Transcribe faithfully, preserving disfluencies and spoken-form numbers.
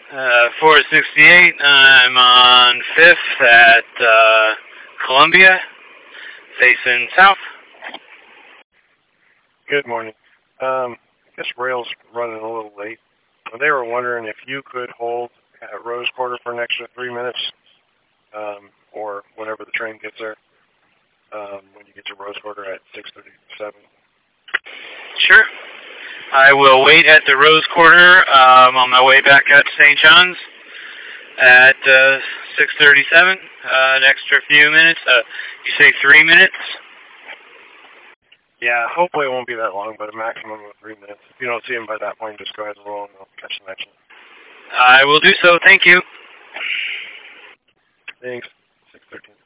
Uh, four sixty-eight, I'm on fifth at uh, Columbia, facing south. Good morning. Um, I guess rail's running a little late. They were wondering if you could hold at Rose Quarter for an extra three minutes, um, or whenever the train gets there, um, when you get to Rose Quarter at six thirty-seven. Sure. I will wait at the Rose Quarter um, on my way back out to Saint John's at uh, six thirty-seven. Uh, an extra few minutes. Uh, you say three minutes? Yeah, hopefully it won't be that long, but a maximum of three minutes. If you don't see him by that point, just go ahead and roll and I'll catch the next one. I will do so. Thank you. Thanks. six thirteen.